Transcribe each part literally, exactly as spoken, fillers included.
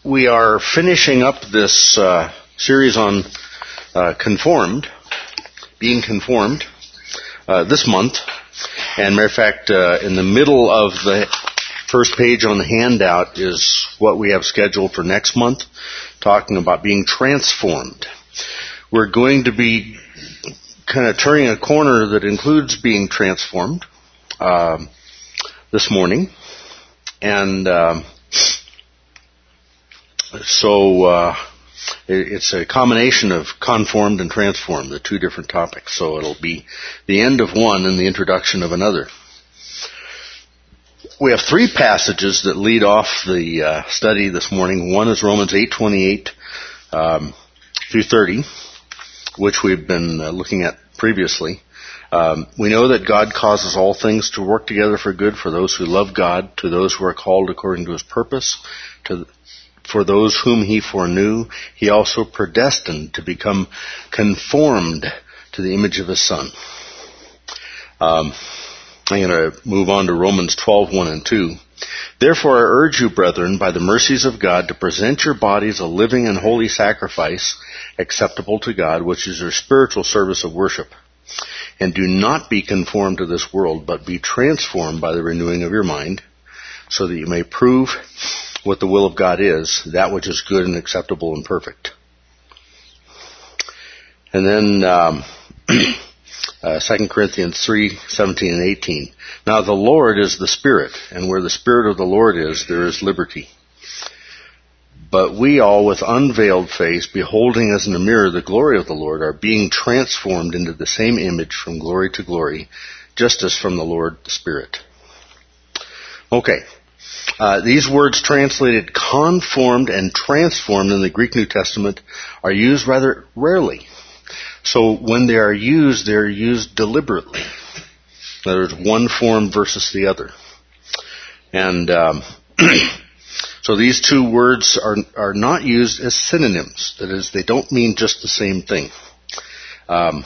we are finishing up this uh, series on uh, conformed, being conformed, uh, this month. And matter of fact, uh, in the middle of the first page on the handout is what we have scheduled for next month, talking about being transformed. We're going to be kind of turning a corner that includes being transformed uh, this morning. And um, so uh, it's a combination of conformed and transformed, the two different topics. So it'll be the end of one and the introduction of another. We have three passages that lead off the uh, study this morning. One is Romans eight twenty-eight um, through thirty, which we've been uh, looking at previously. Um, we know that God causes all things to work together for good for those who love God, to those who are called according to His purpose. To, for those whom He foreknew, He also predestined to become conformed to the image of His Son. Um, I'm going to move on to Romans twelve, one and two. Therefore I urge you, brethren, by the mercies of God, to present your bodies a living and holy sacrifice, acceptable to God, which is your spiritual service of worship. And do not be conformed to this world, but be transformed by the renewing of your mind, so that you may prove what the will of God is, that which is good and acceptable and perfect. And then um, uh, Second Corinthians three, seventeen and eighteen. Now the Lord is the Spirit, and where the Spirit of the Lord is, there is liberty. But we all, with unveiled face, beholding as in a mirror the glory of the Lord, are being transformed into the same image from glory to glory, just as from the Lord the Spirit. Okay. Uh, these words translated conformed and transformed in the Greek New Testament are used rather rarely. So when they are used, they're used deliberately. In other words, one form versus the other. And um, so these two words are are not used as synonyms. That is, they don't mean just the same thing. Um,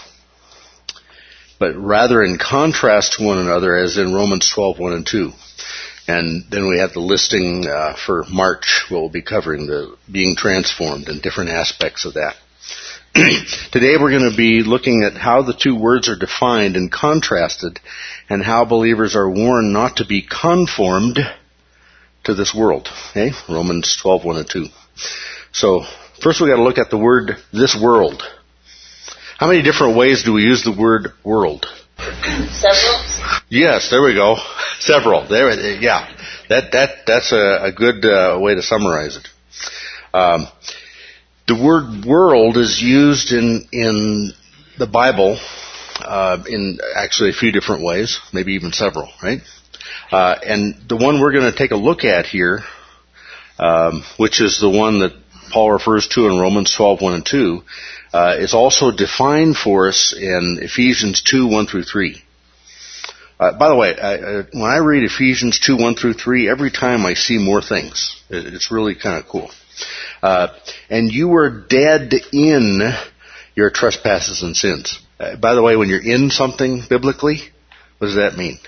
but rather in contrast to one another, as in Romans twelve, one and two. And then we have the listing uh, for March, where we'll be covering the being transformed and different aspects of that. Today we're going to be looking at how the two words are defined and contrasted, and how believers are warned not to be conformed to this world. Okay? Romans twelve, one and two. So, first we've got to look at the word, this world. How many different ways do we use the word world? Several. Yes, there we go. Several. There, yeah. That that that's a, a good uh, way to summarize it. Um, the word world is used in in the Bible uh, in actually a few different ways, maybe even several, right? Uh, and the one we're going to take a look at here, um, which is the one that Paul refers to in Romans twelve, one and two, uh, is also defined for us in Ephesians two, one through three. Uh, by the way, I, I, when I read Ephesians two, one through three, every time I see more things. It, it's really kind of cool. Uh, and you were dead in your trespasses and sins. Uh, by the way, when you're in something biblically, what does that mean?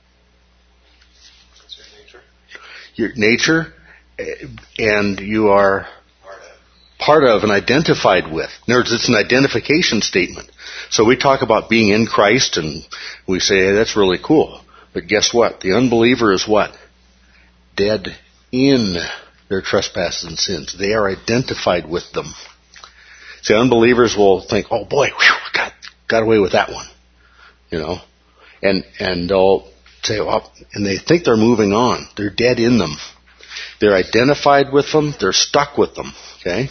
Your nature, and you are part of and identified with. In other words, it's an identification statement. So we talk about being in Christ, and we say, hey, that's really cool. But guess what? The unbeliever is what? Dead in their trespasses and sins. They are identified with them. See, unbelievers will think, oh boy, whew, got, got away with that one. You know? And, and they'll say, oh, and they think they're moving on. They're dead in them. They're identified with them. They're stuck with them. Okay?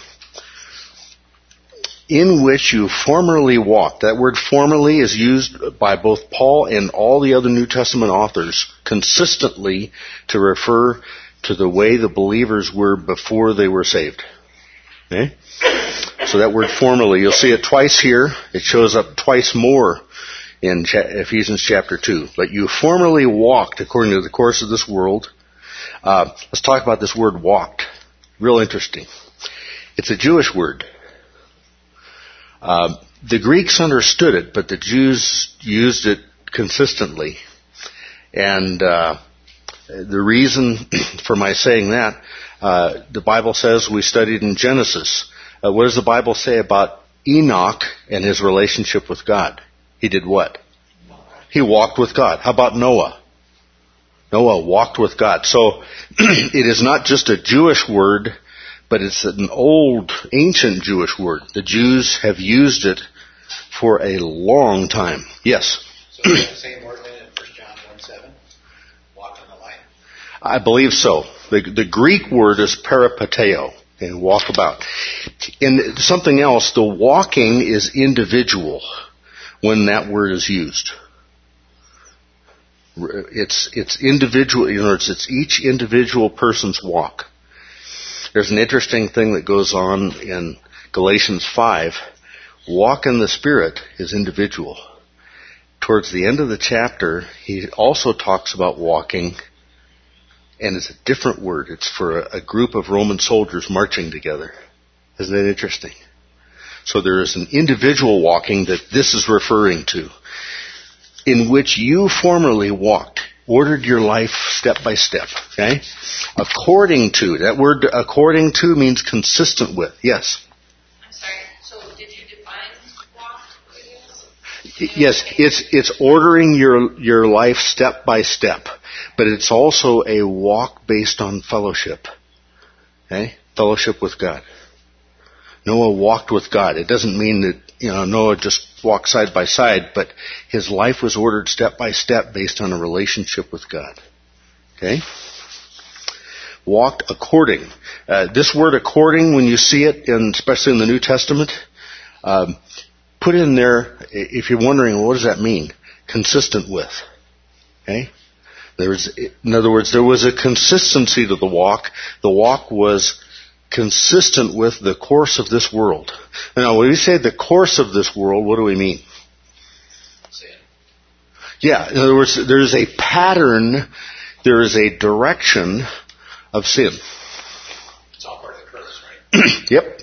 In which you formerly walked. That word formerly is used by both Paul and all the other New Testament authors consistently to refer to the way the believers were before they were saved. Okay? So that word formerly, you'll see it twice here. It shows up twice more in Ephesians chapter two. But you formerly walked according to the course of this world. Uh, let's talk about this word walked. Real interesting. It's a Jewish word. Uh, the Greeks understood it, but the Jews used it consistently. And uh, the reason for my saying that, Uh, the Bible says, we studied in Genesis, uh, what does the Bible say about Enoch and his relationship with God? He did what? He walked with God. How about Noah? Noah walked with God. So it is not just a Jewish word, but it's an old, ancient Jewish word. The Jews have used it for a long time. Yes? So is that the same word in First John one seven? Walk in the light? I believe so. The, the Greek word is peripateo, and walk about. And something else, the walking is individual when that word is used. It's it's individual, in other words, it's each individual person's walk. There's an interesting thing that goes on in Galatians five. Walk in the Spirit is individual. Towards the end of the chapter, he also talks about walking, and it's a different word. It's for a, a group of Roman soldiers marching together. Isn't that interesting? So there is an individual walking that this is referring to, in which you formerly walked, ordered your life step by step, okay? According to, that word according to means consistent with, yes? I'm sorry, so did you define walk? Yes, it's it's ordering your your life step by step, but it's also a walk based on fellowship, okay? Fellowship with God. Noah walked with God. It doesn't mean that, you know, Noah just walked side by side, but his life was ordered step by step based on a relationship with God. Okay? Walked according. Uh, this word according, when you see it, in, especially in the New Testament, um, put in there, if you're wondering, well, what does that mean? Consistent with. Okay? There's, in other words, there was a consistency to the walk. The walk was consistent with the course of this world. Now, when we say the course of this world, what do we mean? Sin. Yeah, in other words, there's a pattern, there is a direction of sin. It's all part of the curse, right? Yep.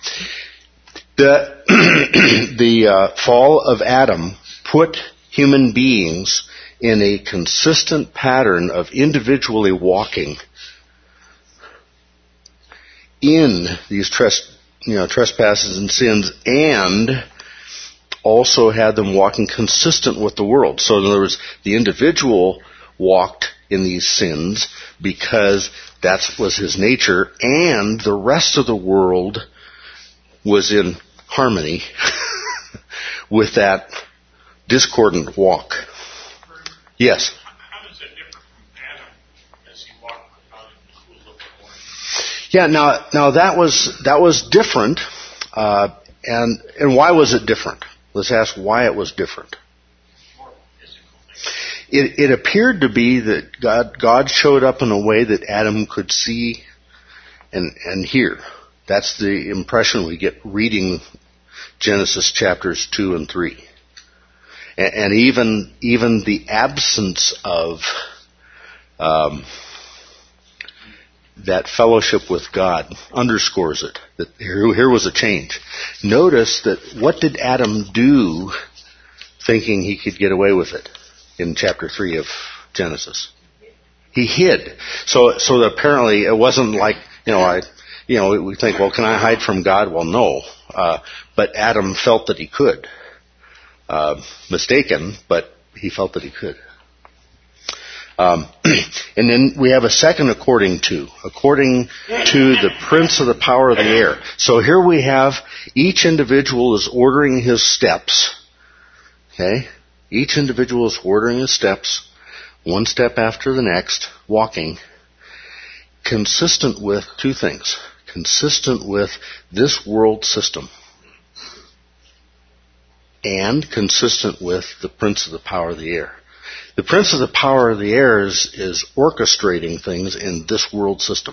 The, the uh, fall of Adam put human beings in a consistent pattern of individually walking in these tres- you know, trespasses and sins, and also had them walking consistent with the world. So in other words, the individual walked in these sins because that was his nature, and the rest of the world was in harmony with that discordant walk. Yes? How does it differ from Adam as he walked out in the cool of the morning? Yeah, now now that was that was different, uh, and and why was it different? Let's ask why it was different. More physical things. It, it appeared to be that God God showed up in a way that Adam could see and and hear. That's the impression we get reading Genesis chapters two and three, and, and even even the absence of um, that fellowship with God underscores it. That here, here was a change. Notice that what did Adam do thinking he could get away with it in chapter three of Genesis? He hid. So, so apparently it wasn't like, you know, I, you know, we think, well, can I hide from God? Well, no. Uh, but Adam felt that he could. Uh, mistaken, but he felt that he could. Um, and then we have a second according to, according to the prince of the power of the air. So here we have each individual is ordering his steps. Okay? Each individual is ordering his steps, one step after the next, walking, consistent with two things. Consistent with this world system, and consistent with the prince of the power of the air. The prince of the power of the air is, is orchestrating things in this world system.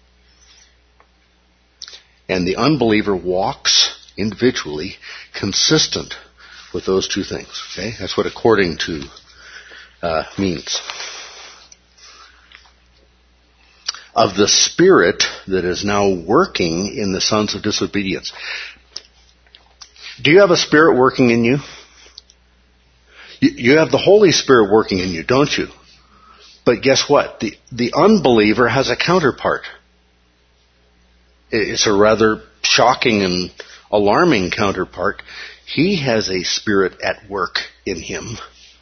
And the unbeliever walks individually consistent with those two things. Okay? That's what according to uh, means. Of the spirit that is now working in the sons of disobedience. Do you have a spirit working in you? You have the Holy Spirit working in you, don't you? But guess what? The, the unbeliever has a counterpart. it's a rather shocking and alarming counterpart. He has a spirit at work in him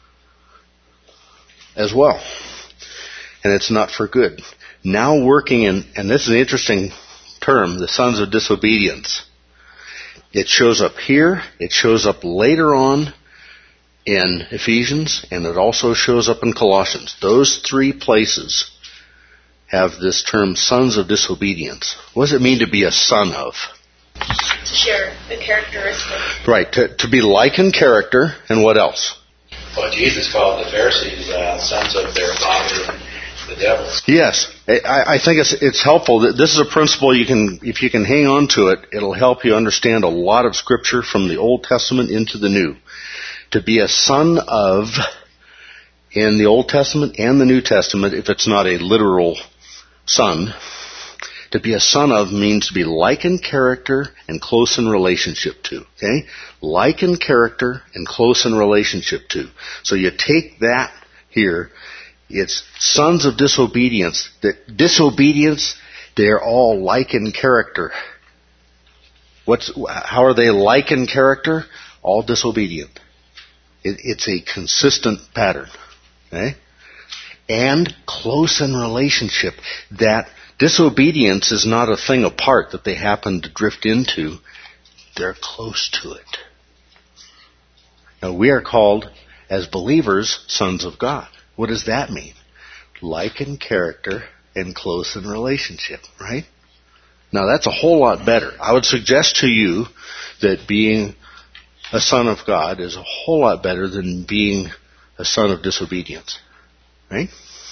as well. And it's not for good. Now working in, and this is an interesting term, the sons of disobedience. It shows up here, it shows up later on in Ephesians, and it also shows up in Colossians. Those three places have this term, sons of disobedience. What does it mean to be a son of? To share the characteristic. Right, to, to be like in character, and what else? Well, Jesus called the Pharisees uh, sons of their father, the devil. Yes, I, I think it's it's helpful. This is a principle you can, if you can hang on to it, it'll help you understand a lot of Scripture from the Old Testament into the New. To be a son of, in the Old Testament and the New Testament, if it's not a literal son, to be a son of means to be like in character and close in relationship to. Okay? Like in character and close in relationship to. So you take that here. It's sons of disobedience. The disobedience, they're all like in character. What's, how are they like in character? All disobedient. It, it's a consistent pattern. Okay? And close in relationship. That disobedience is not a thing apart that they happen to drift into. They're close to it. Now we are called, as believers, sons of God. What does that mean? Like in character and close in relationship, right? Now that's a whole lot better. I would suggest to you that being a son of God is a whole lot better than being a son of disobedience, right?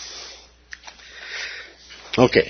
Okay.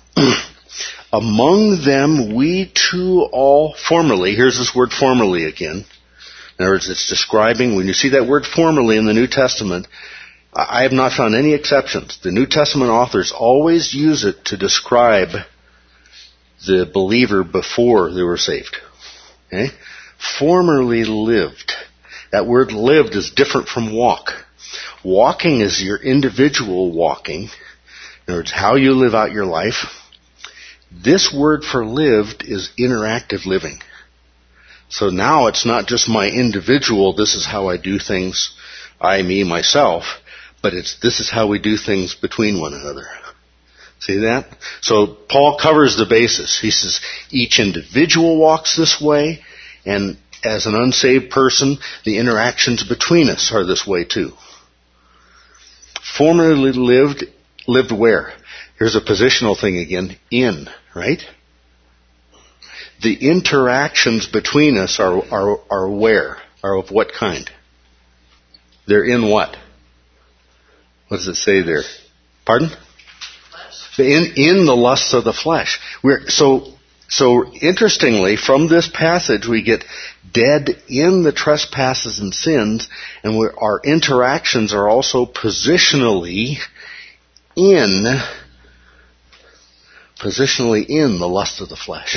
Among them we too all formerly, here's this word formerly again. In other words, it's describing, when you see that word formerly in the New Testament, I have not found any exceptions. The New Testament authors always use it to describe the believer before they were saved. Okay? Formerly lived. That word lived is different from walk. Walking is your individual walking. In other words, how you live out your life. This word for lived is interactive living. So now it's not just my individual, this is how I do things, I, me, myself, but it's this is how we do things between one another. See that? So Paul covers the basis. He says each individual walks this way, and as an unsaved person, the interactions between us are this way too. Formerly lived, lived where? Here's a positional thing again, in, right? The interactions between us are, are, are where? Are of what kind? They're in what? What does it say there? Pardon? In, in the lusts of the flesh. We're, so, so interestingly, from this passage we get dead in the trespasses and sins, and we're, our interactions are also positionally in, positionally in the lust of the flesh.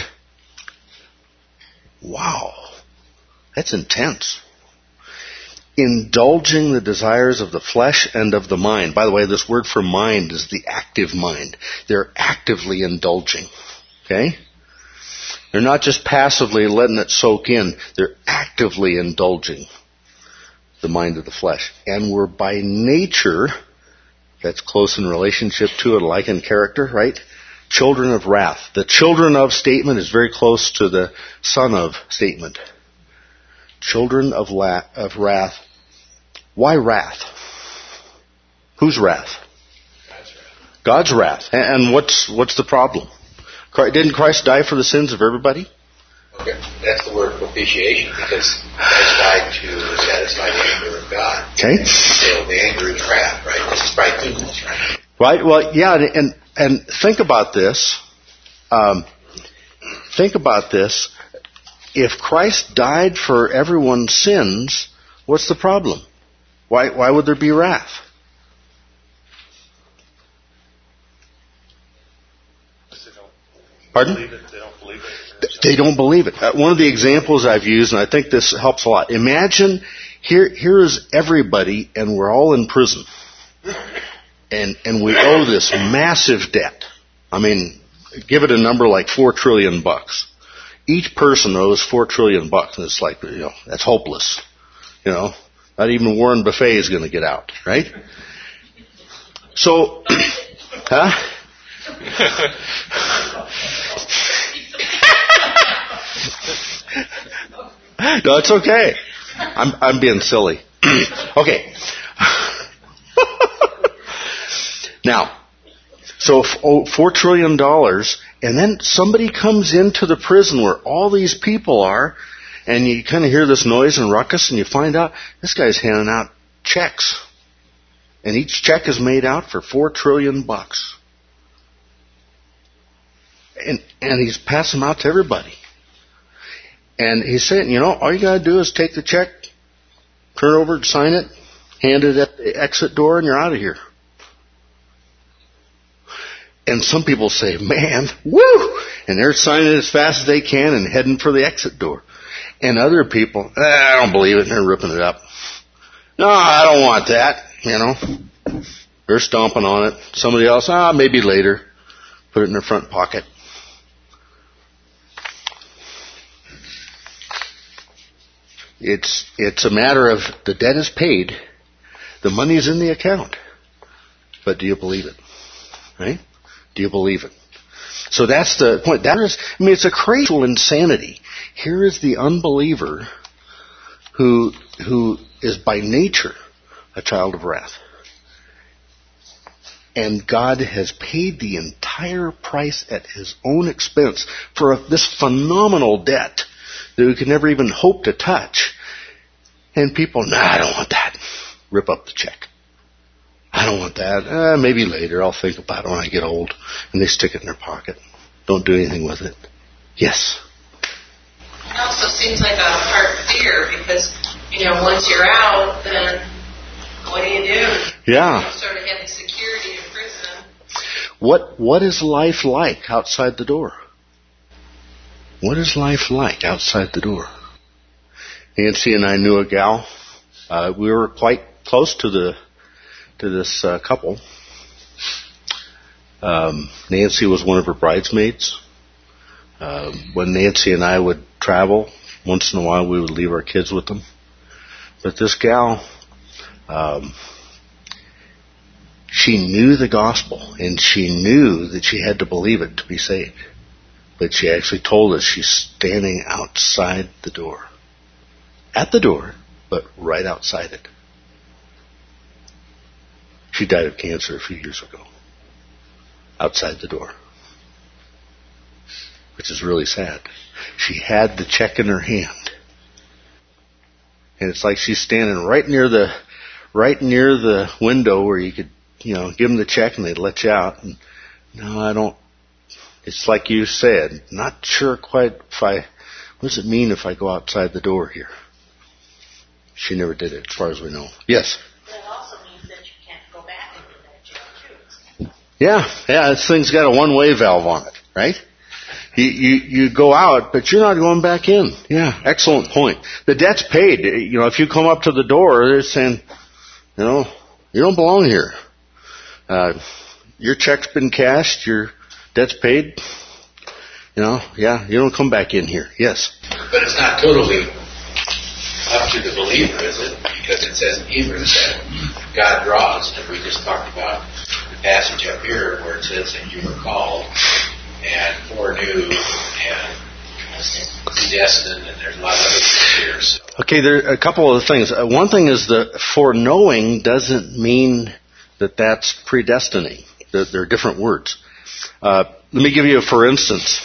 Wow. That's intense. Indulging the desires of the flesh and of the mind. By the way, this word for mind is the active mind. They're actively indulging. Okay? They're not just passively letting it soak in. They're actively indulging the mind of the flesh. And we're by nature, that's close in relationship to it, like in character, right? Children of wrath. The children of statement is very close to the son of statement. Children of, la- of wrath. Why wrath? Whose wrath? God's wrath. God's wrath. And what's what's the problem? Didn't Christ die for the sins of everybody? Okay, that's the word propitiation, because Christ died to satisfy the anger of God. Okay. So the anger is wrath, right? This is by goodness, right? Right. Well, yeah, and and think about this. Um, think about this. If Christ died for everyone's sins, what's the problem? Why why would there be wrath? They don't Pardon? believe it. They don't believe it. They don't believe it. Uh, one of the examples I've used, and I think this helps a lot. Imagine here here is everybody, and we're all in prison, and and we owe this massive debt. I mean, give it a number like four trillion bucks. Each person owes four trillion bucks, and it's like, you know, that's hopeless. You know, not even Warren Buffet is going to get out, right? So, huh? No, it's okay. I'm I'm being silly. Okay. Now, so four trillion dollars, and then somebody comes into the prison where all these people are, and you kind of hear this noise and ruckus, and you find out this guy's handing out checks, and each check is made out for four trillion bucks, and and he's passing them out to everybody. And he's saying, you know, all you got to do is take the check, turn it over, sign it, hand it at the exit door, and you're out of here. And some people say, man, woo! And they're signing it as fast as they can and heading for the exit door. And other people, eh, I don't believe it, and they're ripping it up. No, I don't want that, you know. They're stomping on it. Somebody else, ah, maybe later. Put it in their front pocket. It's it's a matter of the debt is paid, the money's in the account, but do you believe it? Right? Do you believe it? So that's the point. That is, I mean, it's a crazy insanity. Here is the unbeliever who who is by nature a child of wrath, and God has paid the entire price at His own expense for this phenomenal debt that we could never even hope to touch. And people, nah, I don't want that. Rip up the check. I don't want that. Uh, maybe later. I'll think about it when I get old. And they stick it in their pocket. Don't do anything with it. Yes? It also seems like a hard fear because, you know, once you're out, then what do you do? Yeah. You sort of have the security in prison. What What is life like outside the door? What is life like outside the door? Nancy and I knew a gal. Uh, we were quite close to the to this uh, couple. Um, Nancy was one of her bridesmaids. Uh, when Nancy and I would travel, once in a while we would leave our kids with them. But this gal, um, she knew the gospel, and she knew that she had to believe it to be saved. But she actually told us she's standing outside the door. At the door, but right outside it. She died of cancer a few years ago. Outside the door. Which is really sad. She had the check in her hand. And it's like she's standing right near the right near the window where you could, you know, give them the check and they'd let you out. And no, I don't. It's like you said, not sure quite if I, what does it mean if I go outside the door here? She never did it, as far as we know. Yes? That also means that you can't go back into that jail, too. Yeah, yeah, this thing's got a one-way valve on it, right? You, you, you go out, but you're not going back in. Yeah, excellent point. The debt's paid. You know, if you come up to the door, they're saying, you know, you don't belong here. Uh, your check's been cashed, your debt's paid. You know, yeah, you don't come back in here. Yes? But it's not totally up to the believer, is it? Because it says in Hebrews that God draws, and we just talked about the passage up here where it says that you were called and foreknew and predestined, and there's a lot of other things here. So. Okay, there are a couple of things. Uh, one thing is the foreknowing doesn't mean that that's predestining. They're, they're different words. Uh, let me give you a for instance.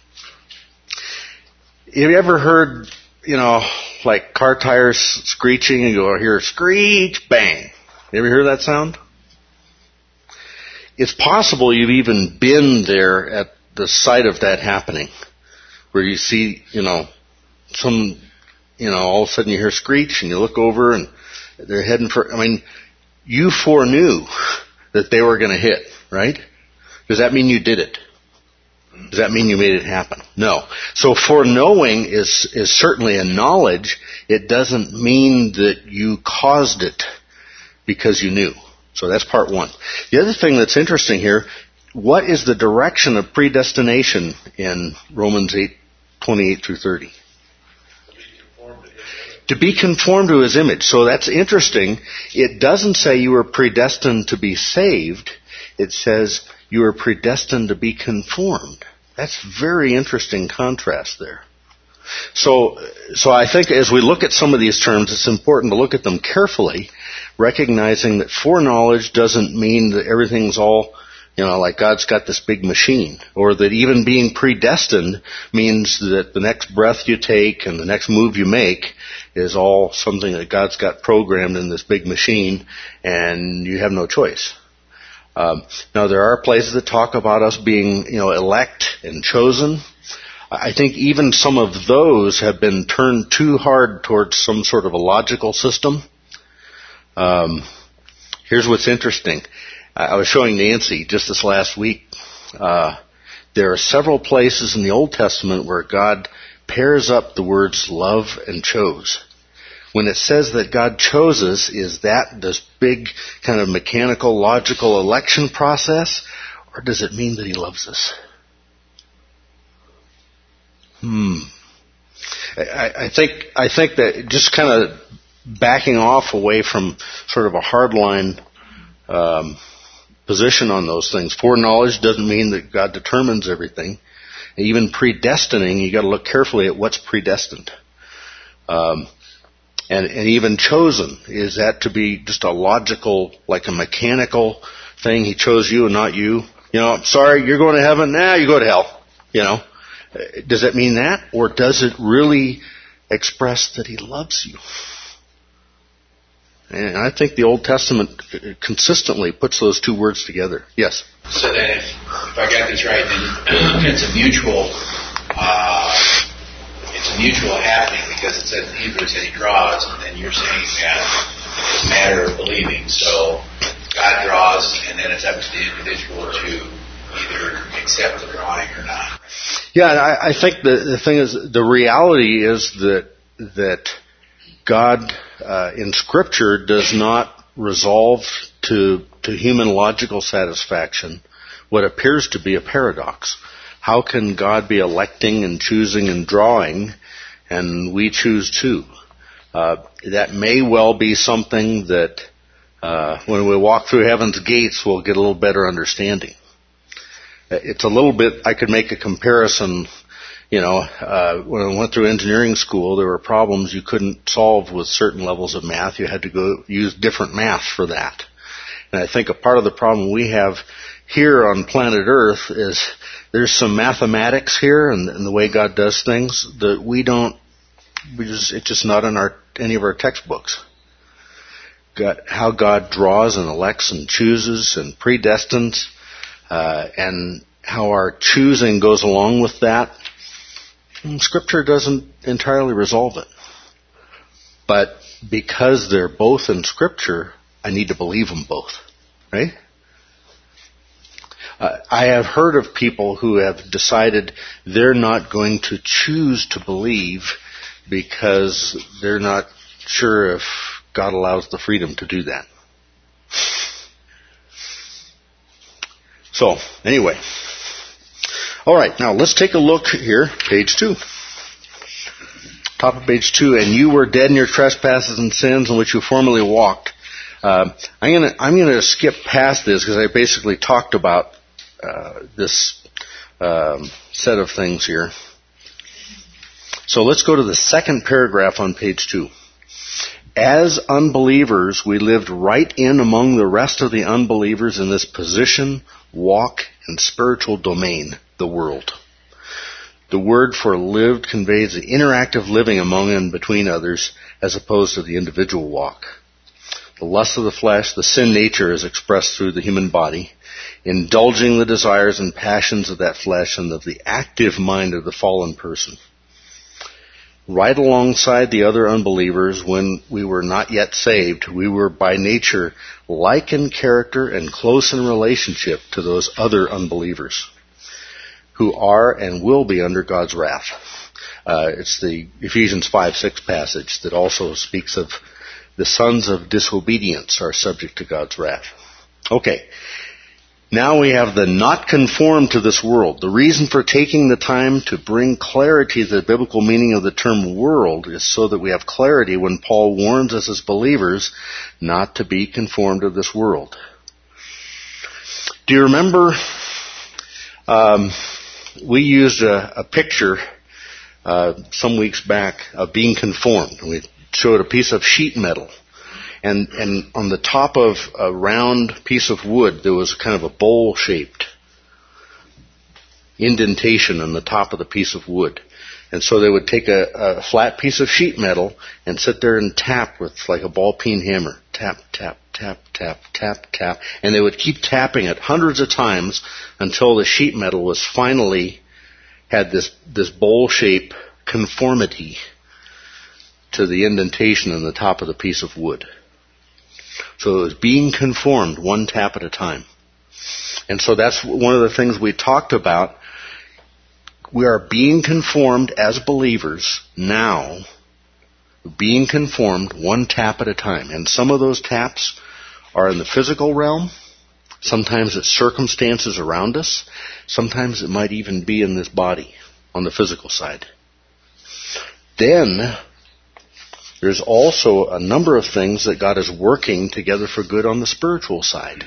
Have you ever heard, you know, like car tires screeching and you go hear screech, bang? You ever hear that sound? It's possible you've even been there at the site of that happening, where you see, you know, some, you know, all of a sudden you hear screech and you look over and they're heading for, I mean, you foreknew that they were going to hit, right? Does that mean you did it? Does that mean you made it happen? No. So foreknowing is, is certainly a knowledge. It doesn't mean that you caused it because you knew. So that's part one. The other thing that's interesting here, what is the direction of predestination in Romans eight, twenty-eight through thirty? To be conformed to His image. So that's interesting. It doesn't say you were predestined to be saved. It says you were predestined to be conformed. That's very interesting contrast there. So, so I think as we look at some of these terms, it's important to look at them carefully, recognizing that foreknowledge doesn't mean that everything's all, you know, like God's got this big machine, or that even being predestined means that the next breath you take and the next move you make is all something that God's got programmed in this big machine, and you have no choice. Um, now, there are places that talk about us being, you know, elect and chosen. I think even some of those have been turned too hard towards some sort of a logical system. Um, here's what's interesting. I was showing Nancy just this last week. Uh, there are several places in the Old Testament where God pairs up the words love and chose. When it says that God chose us, is that this big kind of mechanical, logical election process, or does it mean that He loves us? Hmm. I, I think I think that just kind of backing off away from sort of a hardline um, position on those things. Foreknowledge doesn't mean that God determines everything. And even predestining, you got to look carefully at what's predestined. Um, and, and even chosen, is that to be just a logical, like a mechanical thing? He chose you and not you. You know, sorry, you're going to heaven. Nah, you go to hell. You know. Does it mean that? Or does it really express that He loves you? And I think the Old Testament consistently puts those two words together. Yes? So then if, if I got this right, then it's a mutual, uh, it's a mutual happening, because it says in Hebrews that He draws, and then you're saying that it's a matter of believing. So God draws, and then it's up to the individual to either accept the drawing or not. Yeah, I, I think the, the thing is, the reality is that that God uh, in Scripture does not resolve to to human logical satisfaction what appears to be a paradox. How can God be electing and choosing and drawing, and we choose too? Uh, that may well be something that uh, when we walk through heaven's gates, we'll get a little better understanding. It's a little bit, I could make a comparison, you know, uh, when I went through engineering school, there were problems you couldn't solve with certain levels of math. You had to go use different math for that. And I think a part of the problem we have here on planet Earth is there's some mathematics here and, and the way God does things that we don't, we just, it's just not in our, any of our textbooks. God, how God draws and elects and chooses and predestines. Uh, and how our choosing goes along with that, Scripture doesn't entirely resolve it. But because they're both in Scripture, I need to believe them both, right? Uh, I have heard of people who have decided they're not going to choose to believe because they're not sure if God allows the freedom to do that. So, anyway. All right, now let's take a look here, page two. Top of page two, and you were dead in your trespasses and sins in which you formerly walked. Uh, I'm gonna I'm gonna skip past this because I basically talked about uh, this um, set of things here. So let's go to the second paragraph on page two. As unbelievers, we lived right in among the rest of the unbelievers in this position, walk, and spiritual domain, the world. The word for lived conveys the interactive living among and between others as opposed to the individual walk. The lust of the flesh, the sin nature, is expressed through the human body, indulging the desires and passions of that flesh and of the active mind of the fallen person. Right alongside the other unbelievers, when we were not yet saved, we were by nature like in character and close in relationship to those other unbelievers who are and will be under God's wrath. Uh, it's the Ephesians five six passage that also speaks of the sons of disobedience are subject to God's wrath. Okay. Now we have the not conform to this world. The reason for taking the time to bring clarity to the biblical meaning of the term world is so that we have clarity when Paul warns us as believers not to be conformed to this world. Do you remember um, we used a, a picture uh, some weeks back of being conformed. We showed a piece of sheet metal. And, and on the top of a round piece of wood, there was kind of a bowl-shaped indentation on the top of the piece of wood. And so they would take a, a flat piece of sheet metal and sit there and tap with like a ball-peen hammer. Tap, tap, tap, tap, tap, tap. And they would keep tapping it hundreds of times until the sheet metal was finally had this, this bowl-shape conformity to the indentation on the top of the piece of wood. So it was being conformed one tap at a time. And so that's one of the things we talked about. We are being conformed as believers now, being conformed one tap at a time. And some of those taps are in the physical realm. Sometimes it's circumstances around us. Sometimes it might even be in this body on the physical side. Then there's also a number of things that God is working together for good on the spiritual side.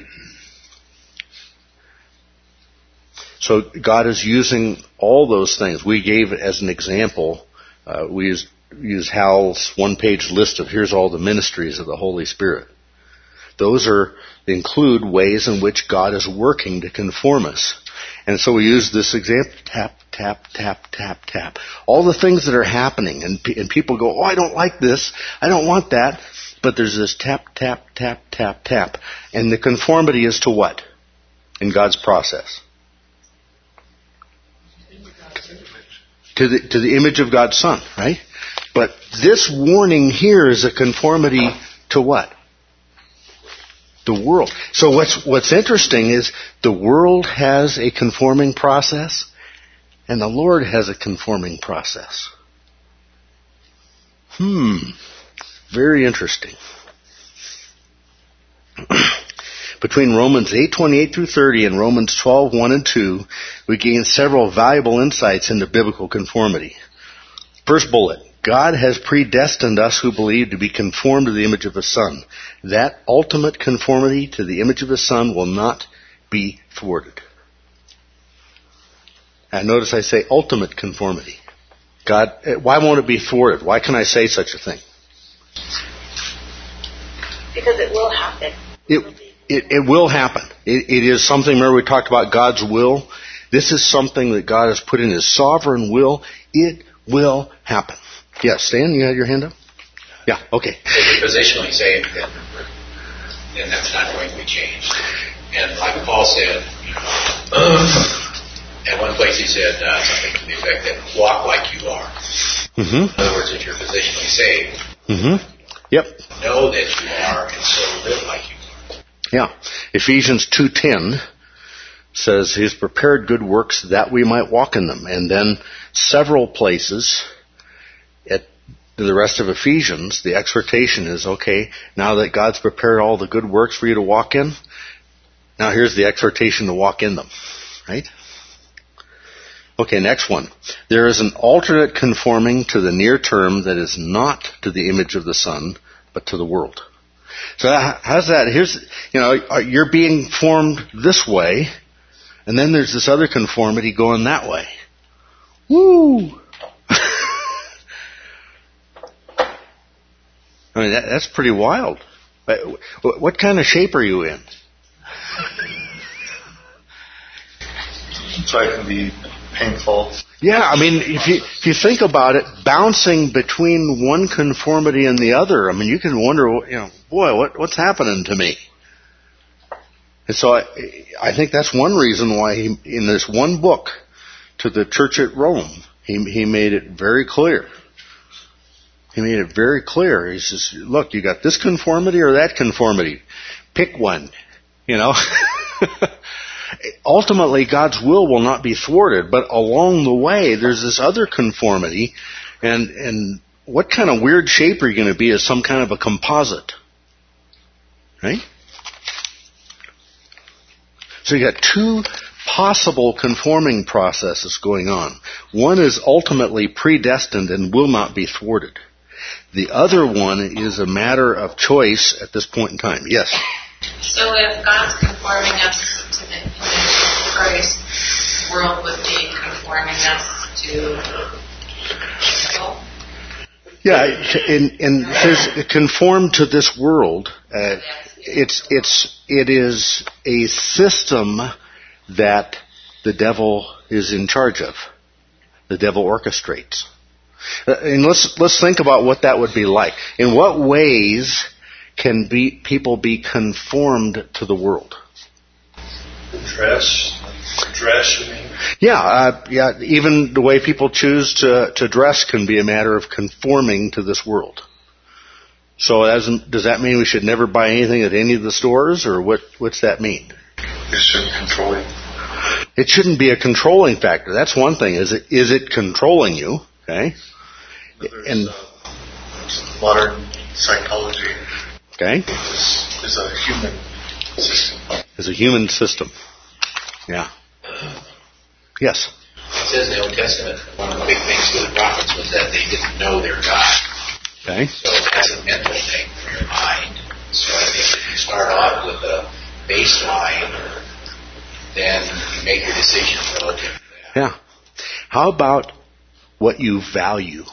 So God is using all those things. We gave as an example, uh, we used, used Hal's one-page list of here's all the ministries of the Holy Spirit. Those are include ways in which God is working to conform us. And so we use this example, tap, tap, tap, tap, tap. All the things that are happening, and, and people go, oh, I don't like this, I don't want that, but there's this tap, tap, tap, tap, tap. And the conformity is to what in God's process? To the, to the image of God's Son, right? But this warning here is a conformity to what? The world. So what's what's interesting is the world has a conforming process, and the Lord has a conforming process. Hmm. Very interesting. Between Romans eight twenty-eight through thirty and Romans twelve one and two, we gain several valuable insights into biblical conformity. First bullet. God has predestined us who believe to be conformed to the image of His Son. That ultimate conformity to the image of His Son will not be thwarted. And notice I say ultimate conformity. God, why won't it be thwarted? Why can I say such a thing? Because it will happen. It, it, it will happen. It, it is something, remember we talked about God's will? This is something that God has put in His sovereign will. It will happen. Yes, Stan, you had your hand up? Yeah, okay. If you're positionally saved, then, then that's not going to be changed. And like Paul said, you know, at one place he said uh, something to the effect that walk like you are. Mm-hmm. In other words, if you're positionally saved, mm-hmm. Yep. know that you are and so live like you are. Yeah. Ephesians two ten says He's prepared good works that we might walk in them. And then several places at the rest of Ephesians, the exhortation is, okay, now that God's prepared all the good works for you to walk in, now here's the exhortation to walk in them. Right? Okay, next one. There is an alternate conforming to the near term that is not to the image of the Son, but to the world. So how's that? Here's, you know, you're being formed this way, and then there's this other conformity going that way. Woo! I mean, that, that's pretty wild. What, what kind of shape are you in? So it can be painful. Yeah, I mean, if you if you think about it, bouncing between one conformity and the other, I mean, you can wonder, you know, boy, what what's happening to me? And so I, I think that's one reason why he, in this one book to the church at Rome, he he made it very clear. He made it very clear. He says, look, you got this conformity or that conformity. Pick one, you know. Ultimately, God's will will not be thwarted, but along the way, there's this other conformity, and and what kind of weird shape are you going to be as some kind of a composite? Right? So So you got two possible conforming processes going on. One is ultimately predestined and will not be thwarted. The other one is a matter of choice at this point in time. Yes? So if God's conforming us to the image of Christ, the world would be conforming us to evil? Yeah, and, and there's conform to this world. Uh, it's it's it is a system that the devil is in charge of. The devil orchestrates. Uh, and let's let's think about what that would be like. In what ways can be people be conformed to the world? Dress, dress. You mean? Yeah, uh, yeah. Even the way people choose to to dress can be a matter of conforming to this world. So, as, does that mean we should never buy anything at any of the stores, or what? What's that mean? It's controlling. It shouldn't be a controlling factor. That's one thing. Is it is it controlling you? Okay. There's, And uh, modern psychology. Okay. Is, is a human system. Is a human system. Yeah. Yes. It says in the Old Testament, one of the big things with the prophets was that they didn't know their God. Okay. So that's a mental thing for your mind. So I think if you start off with a baseline, then you make your decisions relative to that. Yeah. How about what you value?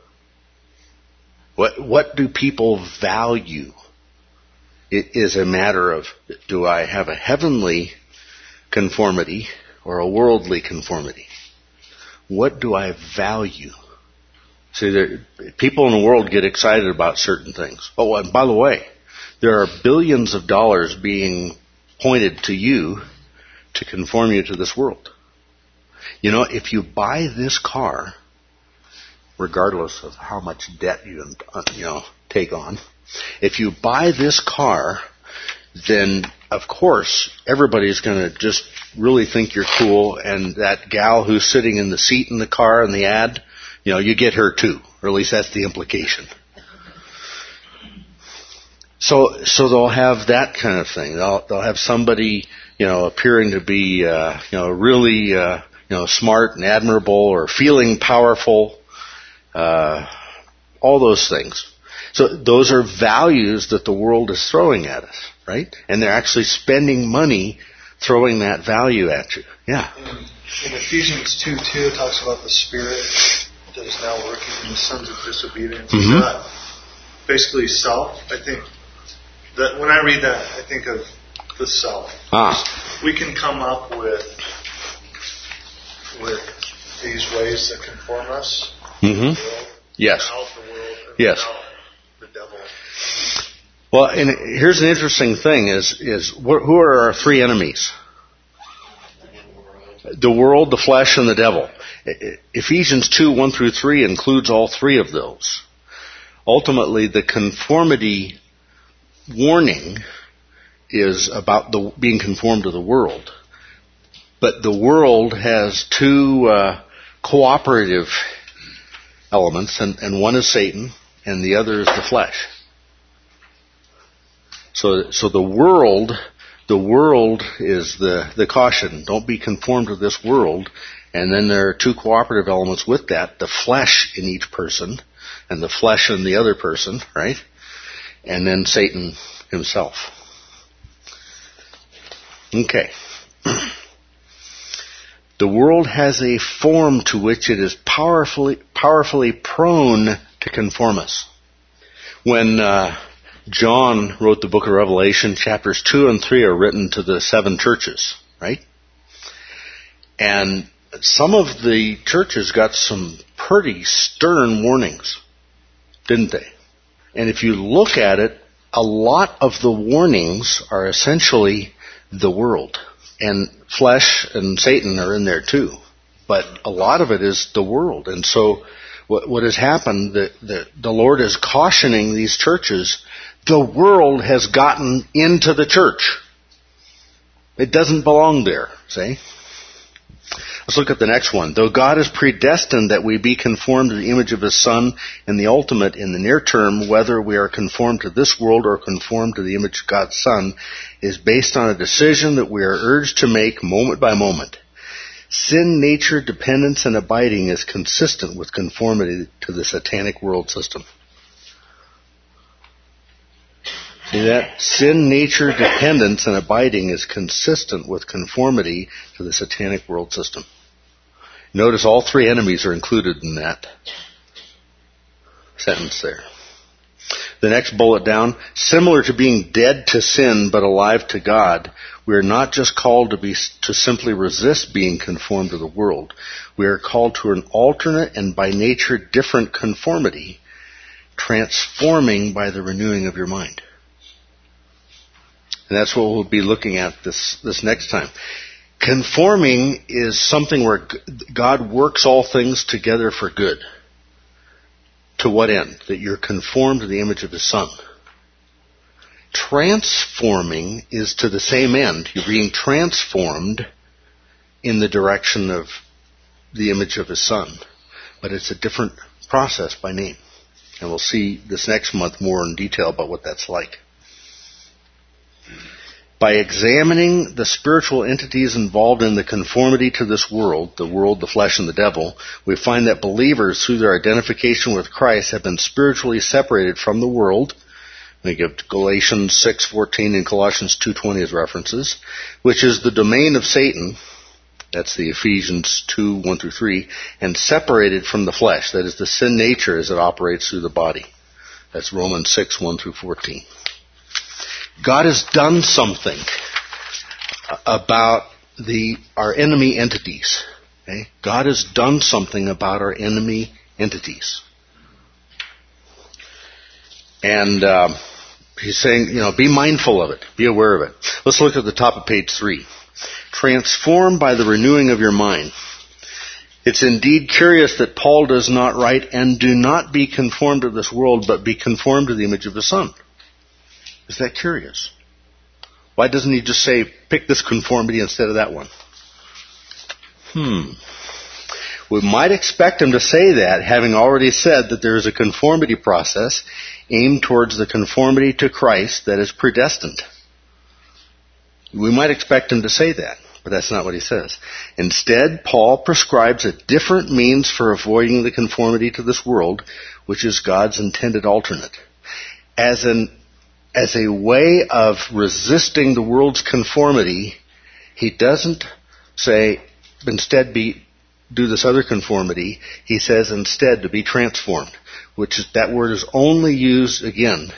What what do people value? It is a matter of, do I have a heavenly conformity or a worldly conformity? What do I value? See, there, people in the world get excited about certain things. Oh, and by the way, there are billions of dollars being pointed to you to conform you to this world. You know, if you buy this car, regardless of how much debt you, you know, take on, if you buy this car, then of course everybody's going to just really think you're cool, and that gal who's sitting in the seat in the car in the ad, you know, you get her too, or at least that's the implication. So, so they'll have that kind of thing. They'll they'll have somebody, you know, appearing to be, uh, you know, really, uh, you know, smart and admirable, or feeling powerful, uh, all those things. So those are values that the world is throwing at us, right? And they're actually spending money throwing that value at you. Yeah. In, in Ephesians two two, it talks about the Spirit that is now working in the sons of disobedience. Mm-hmm. Uh, basically, self. I think that when I read that, I think of the self. Ah. We can come up with with these ways that conform us. Mm-hmm. To the world, Yes. without the world, and Yes. without the devil. Well, and here's an interesting thing: is is wh- who are our three enemies? The world, the flesh, and the devil. Ephesians two one through three includes all three of those. Ultimately, the conformity warning is about the being conformed to the world, but the world has two uh, cooperative elements, and, and one is Satan, and the other is the flesh. So, so the world, the world is the, the caution. Don't be conformed to this world. And then there are two cooperative elements with that: the flesh in each person, and the flesh in the other person, right? And then Satan himself. Okay. The world has a form to which it is powerfully, powerfully prone to conform us. When uh, John wrote the book of Revelation, chapters two and three are written to the seven churches, right? And some of the churches got some pretty stern warnings, didn't they? And if you look at it, a lot of the warnings are essentially the world. And flesh and Satan are in there too. But a lot of it is the world. And so what, what has happened, the, the, the Lord is cautioning these churches, the world has gotten into the church. It doesn't belong there, see? Let's look at the next one. Though God is predestined that we be conformed to the image of His Son in the ultimate, in the near term, whether we are conformed to this world or conformed to the image of God's Son, is based on a decision that we are urged to make moment by moment. Sin, nature, dependence, and abiding is consistent with conformity to the satanic world system. See that? Sin, nature, dependence, and abiding is consistent with conformity to the satanic world system. Notice all three enemies are included in that sentence there. The next bullet down, similar to being dead to sin but alive to God, we are not just called to be to simply resist being conformed to the world. We are called to an alternate and by nature different conformity, transforming by the renewing of your mind. And that's what we'll be looking at this, this next time. Conforming is something where God works all things together for good. To what end? That you're conformed to the image of His Son. Transforming is to the same end. You're being transformed in the direction of the image of His Son. But it's a different process by name. And we'll see this next month more in detail about what that's like. By examining the spiritual entities involved in the conformity to this world, the world, the flesh, and the devil, we find that believers, through their identification with Christ, have been spiritually separated from the world. We give Galatians six fourteen and Colossians two twenty as references, which is the domain of Satan. That's the Ephesians two one through three, and separated from the flesh. That is the sin nature as it operates through the body. That's Romans six one through fourteen. God has done something about the our enemy entities. Okay? God has done something about our enemy entities. And uh, He's saying, you know, be mindful of it. Be aware of it. Let's look at the top of page three. Transformed by the renewing of your mind. It's indeed curious that Paul does not write, and do not be conformed to this world, but be conformed to the image of His Son. Is that curious? Why doesn't he just say, pick this conformity instead of that one? Hmm. We might expect him to say that, having already said that there is a conformity process aimed towards the conformity to Christ that is predestined. We might expect him to say that, but that's not what he says. Instead, Paul prescribes a different means for avoiding the conformity to this world, which is God's intended alternate. As an As a way of resisting the world's conformity, he doesn't say, instead be, do this other conformity. He says instead to be transformed, which is, that word is only used again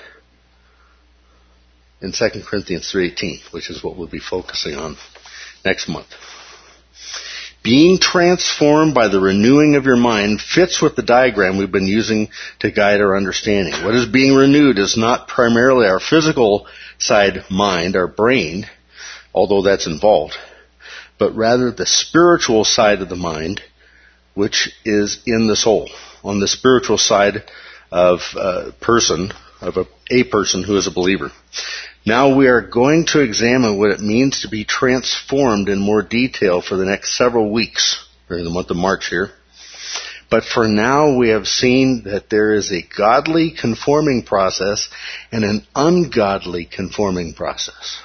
in Second Corinthians three eighteen, which is what we'll be focusing on next month. Being transformed by the renewing of your mind fits with the diagram we've been using to guide our understanding. What is being renewed is not primarily our physical side mind, our brain, although that's involved, but rather the spiritual side of the mind, which is in the soul, on the spiritual side of a person, of a, a person who is a believer. Now we are going to examine what it means to be transformed in more detail for the next several weeks, during the month of March here. But for now we have seen that there is a godly conforming process and an ungodly conforming process.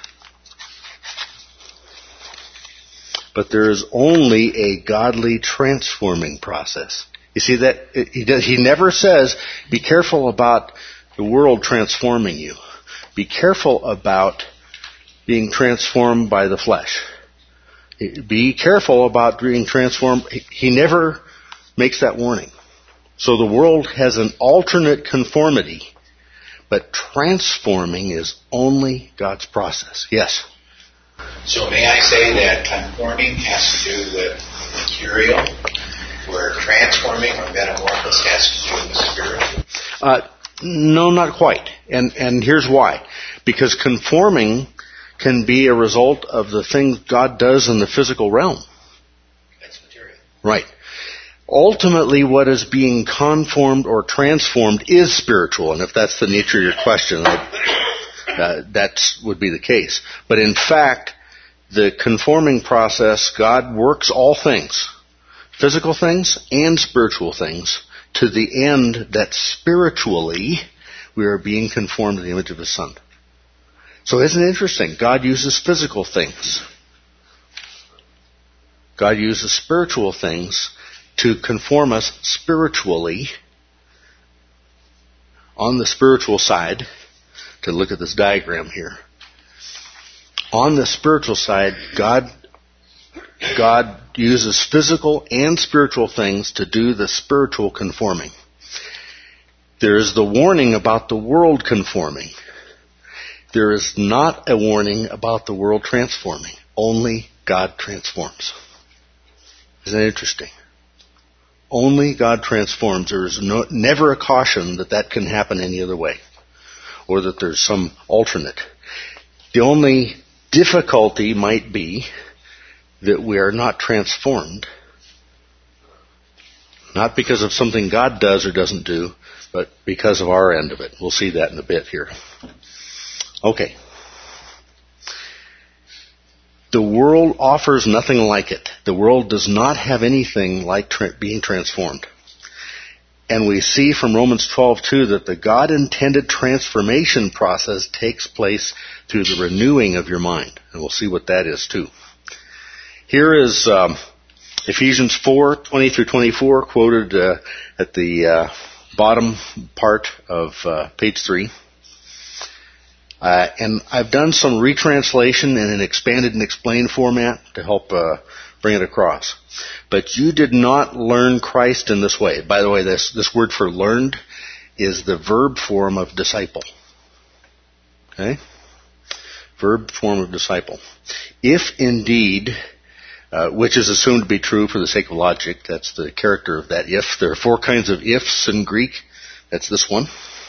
But there is only a godly transforming process. You see that? He does, he never says, be careful about the world transforming you. Be careful about being transformed by the flesh. Be careful about being transformed. He never makes that warning. So the world has an alternate conformity, but transforming is only God's process. Yes? So may I say that conforming has to do with material, where transforming or metamorphosis has to do with spirit? Uh, No, not quite. And and here's why. Because conforming can be a result of the things God does in the physical realm. That's material. Right. Ultimately, what is being conformed or transformed is spiritual. And if that's the nature of your question, uh, that would be the case. But in fact, the conforming process, God works all things, physical things and spiritual things, to the end that spiritually we are being conformed to the image of His Son. So isn't it interesting? God uses physical things. God uses spiritual things to conform us spiritually on the spiritual side. To look at this diagram here. On the spiritual side, God, God uses physical and spiritual things to do the spiritual conforming. There is the warning about the world conforming. There is not a warning about the world transforming. Only God transforms. Isn't that interesting? Only God transforms. There is no, never a caution that that can happen any other way, or that there's some alternate. The only difficulty might be that we are not transformed, not because of something God does or doesn't do, but because of our end of it. We'll see that in a bit here. Okay. The world offers nothing like it. The world does not have anything like tra- being transformed. And we see from Romans twelve two that the God-intended transformation process takes place through the renewing of your mind. And we'll see what that is too. Here is um, Ephesians four twenty through twenty-four, quoted uh, at the uh, bottom part of uh, page three. Uh, and I've done some retranslation in an expanded and explained format to help uh, bring it across. But you did not learn Christ in this way. By the way, this, this word for learned is the verb form of disciple. Okay? Verb form of disciple. If indeed, uh, which is assumed to be true for the sake of logic, that's the character of that if. There are four kinds of ifs in Greek. That's this one.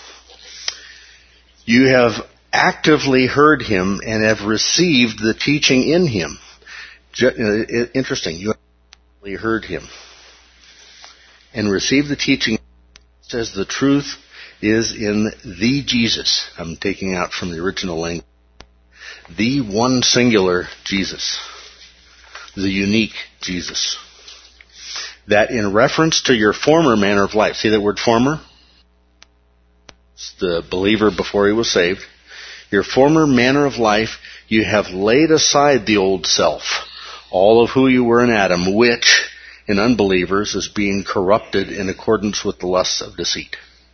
You have actively heard Him and have received the teaching in Him. Interesting. You actively heard Him and received the teaching. It says the truth is in the Jesus. I'm taking out from the original language. The one singular Jesus. The unique Jesus. That in reference to your former manner of life. See that word former? It's the believer before he was saved. Your former manner of life, you have laid aside the old self, all of who you were in Adam, which, in unbelievers, is being corrupted in accordance with the lusts of deceit.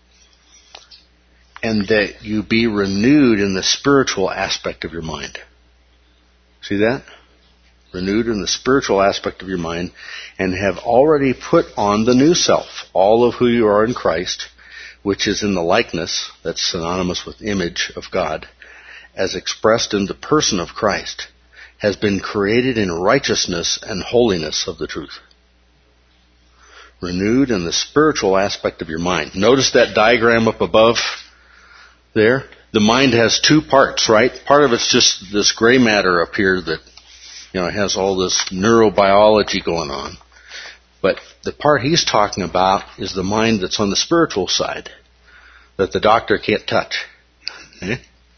And that you be renewed in the spiritual aspect of your mind. See that? Renewed in the spiritual aspect of your mind, and have already put on the new self, all of who you are in Christ, which is in the likeness, that's synonymous with image of God, as expressed in the person of Christ, has been created in righteousness and holiness of the truth. Renewed in the spiritual aspect of your mind. Notice that diagram up above there? The mind has two parts, right? Part of it's just this gray matter up here that, you know, has all this neurobiology going on. But the part he's talking about is the mind that's on the spiritual side, that the doctor can't touch. Okay?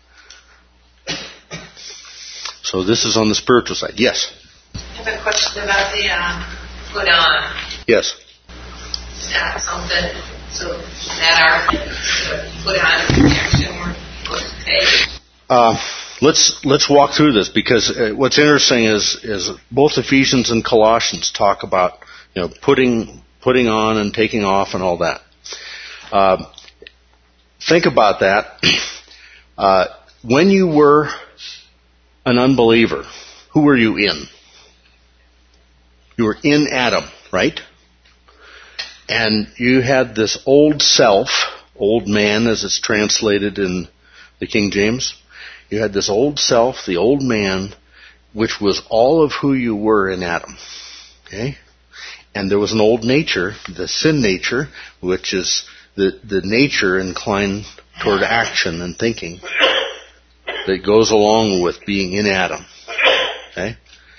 So this is on the spiritual side. Yes? I have a question about the um, put on. Yes. Is that something, so that our put on action we're supposed to take? Uh, let's let's walk through this, because uh, what's interesting is is both Ephesians and Colossians talk about, you know, putting putting on and taking off and all that. Uh, think about that. Uh, when you were an unbeliever, who were you in? You were in Adam, right? And you had this old self, old man as it's translated in the King James. You had this old self, the old man, which was all of who you were in Adam. Okay? And there was an old nature, the sin nature, which is the, the nature inclined toward action and thinking that goes along with being in Adam. Okay?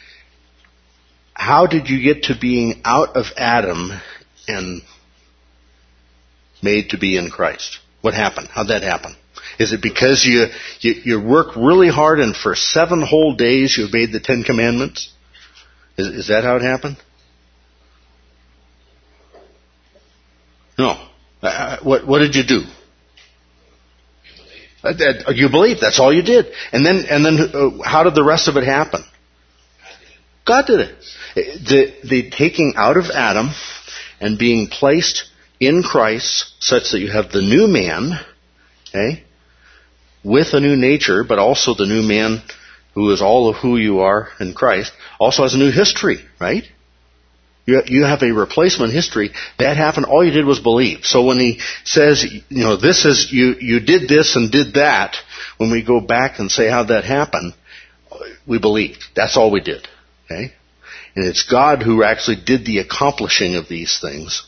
How did you get to being out of Adam and made to be in Christ? What happened? How'd that happen? Is it because you, you, you work really hard and for seven whole days you obeyed the Ten Commandments? Is, is that how it happened? No. Uh, what, what did you do? Uh, that, you believed. That's all you did. And then, and then, uh, how did the rest of it happen? God did it. The, the taking out of Adam and being placed in Christ such that you have the new man, okay, with a new nature, but also the new man who is all of who you are in Christ, also has a new history, right? You, you have a replacement history. That happened. All you did was believe. So when he says, you know, this is, you, you did this and did that, when we go back and say how'd that happen, we believed. That's all we did. Okay? And it's God who actually did the accomplishing of these things.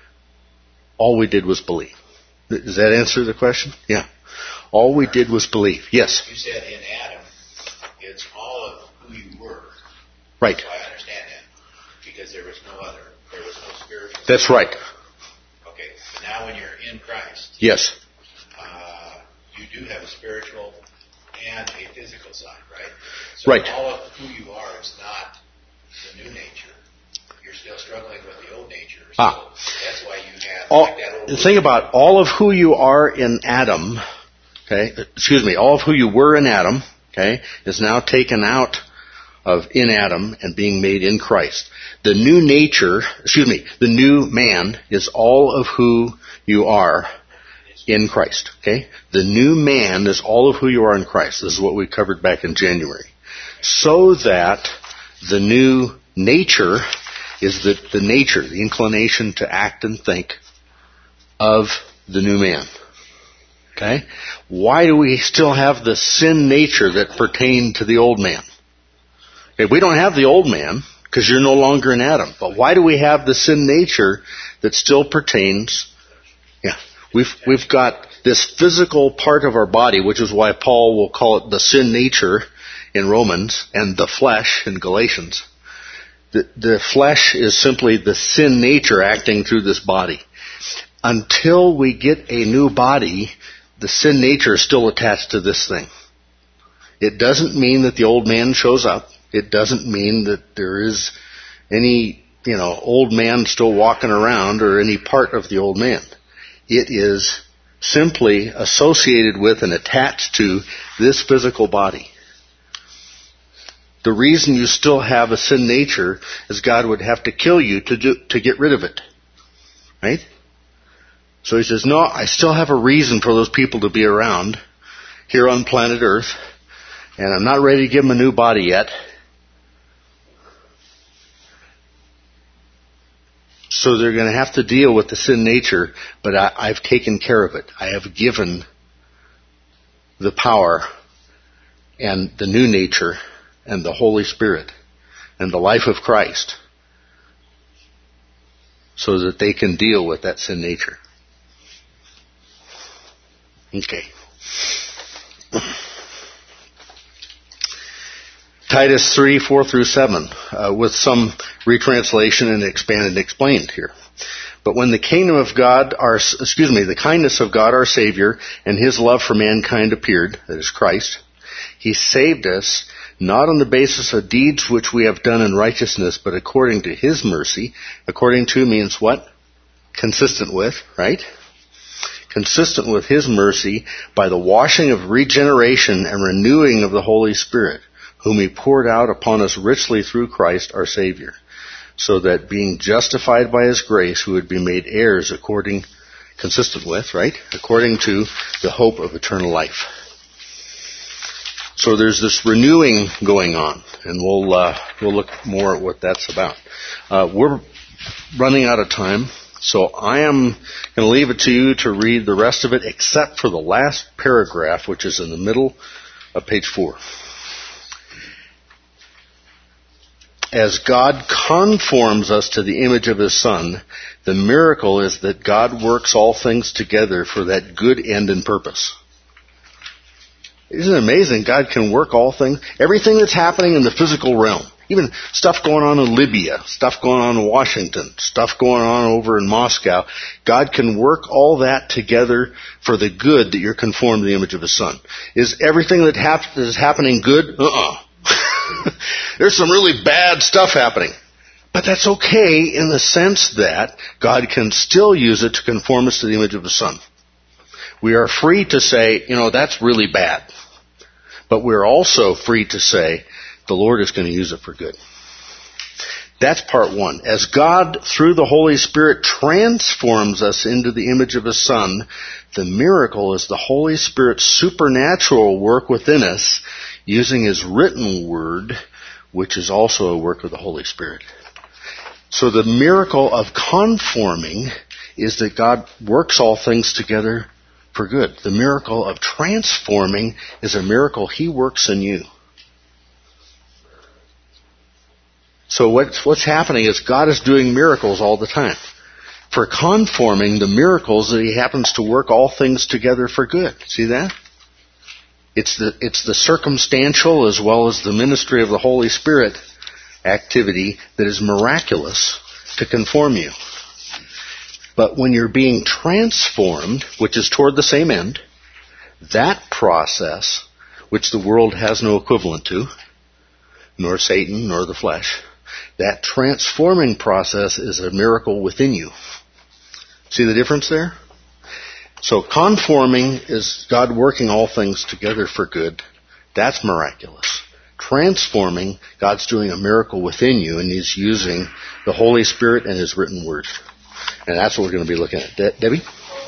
All we did was believe. Does that answer the question? Yeah. All we did was believe. Yes? You said in Adam, it's all of who you were. Right. So I understand that. Because there was no other. There was no spiritual. That's right. Okay. But now when you're in Christ. Yes. Uh, you do have a spiritual and a physical side, right? So right. all of who you are is not the new nature. You're still struggling with the old nature. So ah. that's why you have all, like that old think about all of who you are in Adam, okay, excuse me, all of who you were in Adam, okay, is now taken out of in Adam and being made in Christ. The new nature, excuse me, the new man is all of who you are in Christ, okay? The new man is all of who you are in Christ. This is what we covered back in January. So that the new nature is the, the nature, the inclination to act and think of the new man. Okay? Why do we still have the sin nature that pertained to the old man? Okay, we don't have the old man because you're no longer in Adam. But why do we have the sin nature that still pertains? Yeah. We've, we've got this physical part of our body, which is why Paul will call it the sin nature in Romans and the flesh in Galatians. The, the flesh is simply the sin nature acting through this body. Until we get a new body, the sin nature is still attached to this thing. It doesn't mean that the old man shows up. It doesn't mean that there is any, you know, old man still walking around or any part of the old man. It is simply associated with and attached to this physical body. The reason you still have a sin nature is God would have to kill you to do, to get rid of it. Right? So he says, no, I still have a reason for those people to be around here on planet Earth, and I'm not ready to give them a new body yet. So they're going to have to deal with the sin nature, but I, I've taken care of it. I have given the power and the new nature and the Holy Spirit and the life of Christ so that they can deal with that sin nature. Okay. Titus three, four through seven, uh, with some retranslation and expanded and explained here. But when the kingdom of God, our, excuse me, the kindness of God our Savior and His love for mankind appeared, that is Christ, He saved us not on the basis of deeds which we have done in righteousness, but according to His mercy. According to means what? Consistent with, right? Consistent with His mercy by the washing of regeneration and renewing of the Holy Spirit, whom He poured out upon us richly through Christ our Savior, so that being justified by His grace, we would be made heirs according, consistent with, right? According to the hope of eternal life. So there's this renewing going on, and we'll uh, we'll look more at what that's about. Uh, we're running out of time, so I am going to leave it to you to read the rest of it, except for the last paragraph, which is in the middle of page four. As God conforms us to the image of His Son, the miracle is that God works all things together for that good end and purpose. Isn't it amazing? God can work all things. Everything that's happening in the physical realm, Even stuff going on in Libya, stuff going on in Washington, stuff going on over in Moscow. God can work all that together for the good that you're conformed to the image of His Son. Is everything that hap- is happening good? Uh-uh. There's some really bad stuff happening. But that's okay in the sense that God can still use it to conform us to the image of His Son. We are free to say, you know, that's really bad. But we're also free to say, the Lord is going to use it for good. That's part one. As God, through the Holy Spirit, transforms us into the image of His Son, the miracle is the Holy Spirit's supernatural work within us, using His written word, which is also a work of the Holy Spirit. So the miracle of conforming is that God works all things together for good. The miracle of transforming is a miracle He works in you. So what's, what's happening is God is doing miracles all the time. For conforming, the miracles that He happens to work all things together for good. See that? It's the, it's the circumstantial as well as the ministry of the Holy Spirit activity that is miraculous to conform you. But when you're being transformed, which is toward the same end, that process, which the world has no equivalent to, nor Satan, nor the flesh, that transforming process is a miracle within you. See the difference there? So conforming is God working all things together for good. That's miraculous. Transforming, God's doing a miracle within you, and He's using the Holy Spirit and His written word. And that's what we're going to be looking at. De- Debbie?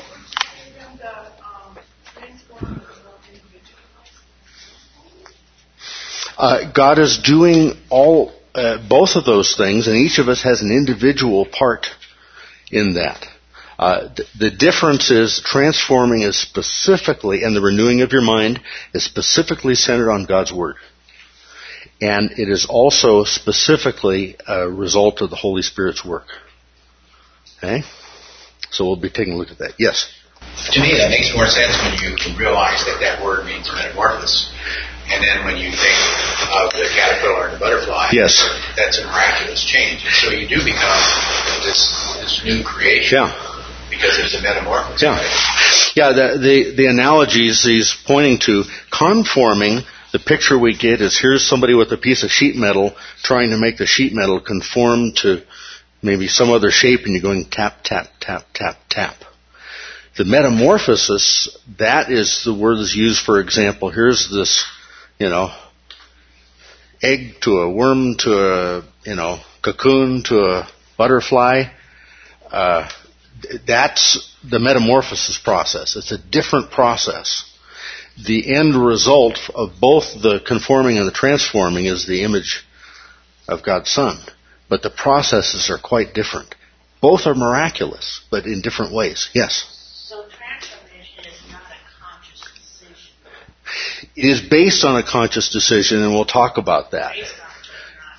Uh, God is doing all, uh, both of those things, and each of us has an individual part in that. Uh, th- the difference is transforming is specifically, and the renewing of your mind is specifically centered on God's Word. And it is also specifically a result of the Holy Spirit's work. Okay? So we'll be taking a look at that. Yes? To me, that makes more sense when you realize that that word means metamorphosis. And then when you think of the caterpillar and the butterfly, yes, that's a miraculous change. And so you do become this this new creation. Yeah. Because there's a metamorphosis. Yeah. Right? Yeah, the, the, the analogies he's pointing to, conforming, the picture we get is here's somebody with a piece of sheet metal trying to make the sheet metal conform to maybe some other shape, and you're going tap, tap, tap, tap, tap. The metamorphosis, that is the word that's used, for example, here's this, you know, egg to a worm to a, you know, cocoon to a butterfly. Uh, that's the metamorphosis process. It's a different process. The end result of both the conforming and the transforming is the image of God's Son. But the processes are quite different. Both are miraculous, but in different ways. Yes? So transformation is not a conscious decision. It is based on a conscious decision, and we'll talk about that. Based on it,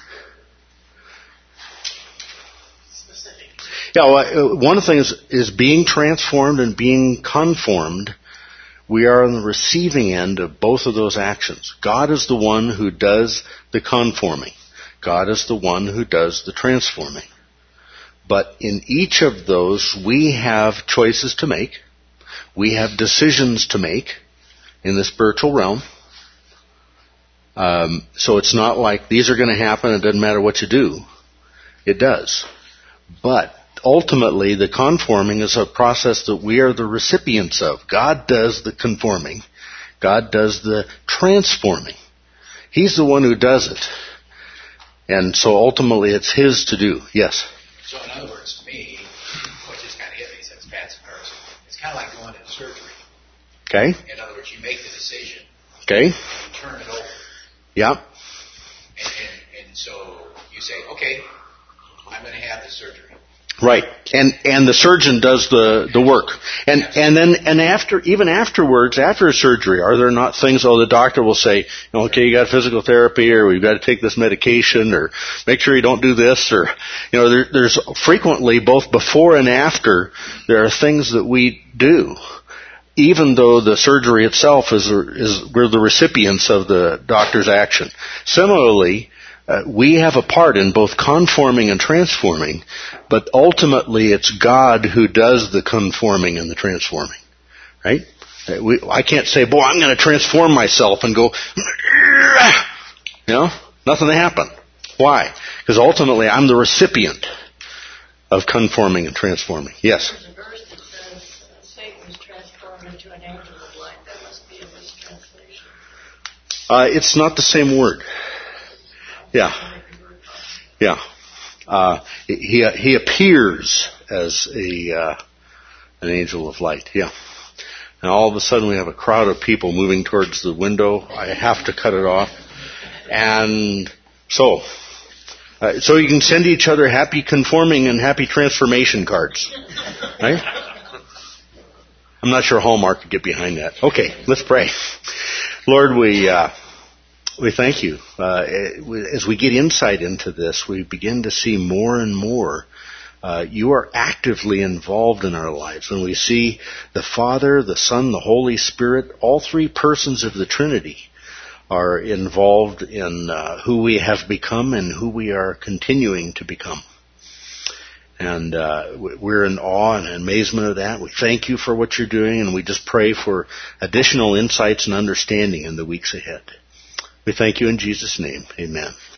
not specific. Yeah, well, one of the things is being transformed and being conformed. We are on the receiving end of both of those actions. God is the one who does the conforming. God is the one who does the transforming. But in each of those, we have choices to make. We have decisions to make in the spiritual realm. Um, so it's not like these are going to happen, it doesn't matter what you do. It does. But ultimately, the conforming is a process that we are the recipients of. God does the conforming. God does the transforming. He's the one who does it. And so ultimately it's His to do. Yes? So in other words, to me, what just kind of hit me since Pat's comparison, it's kind of like going into surgery. Okay. In other words, you make the decision. Okay. You turn it over. Yeah. And, and, and so you say, okay, I'm going to have the surgery. Right. And and the surgeon does the, the work. And and then and after even afterwards, after surgery, are there not things, oh, the doctor will say, okay, you got physical therapy, or we've got to take this medication, or make sure you don't do this, or, you know, there, there's frequently, both before and after, there are things that we do. Even though the surgery itself is, is we're the recipients of the doctor's action. Similarly, uh, we have a part in both conforming and transforming, but ultimately it's God who does the conforming and the transforming. Right? Uh, we, I can't say, boy, I'm going to transform myself and go, you know, nothing to happen. Why? Because ultimately I'm the recipient of conforming and transforming. Yes? There's a verse that says uh, Satan was transformed into an angel of light. That must be a mistranslation. Uh, it's not the same word. Yeah. Yeah. Uh, he he appears as a uh, an angel of light. Yeah. And all of a sudden we have a crowd of people moving towards the window. I have to cut it off. And so, uh, so you can send each other happy conforming and happy transformation cards. Right? I'm not sure Hallmark could get behind that. Okay, let's pray. Lord, we uh, we thank you. Uh, as we get insight into this, we begin to see more and more uh, you are actively involved in our lives. When we see the Father, the Son, the Holy Spirit, all three persons of the Trinity are involved in uh, who we have become and who we are continuing to become. And uh, we're in awe and amazement of that. We thank you for what you're doing, and we just pray for additional insights and understanding in the weeks ahead. We thank you in Jesus' name. Amen.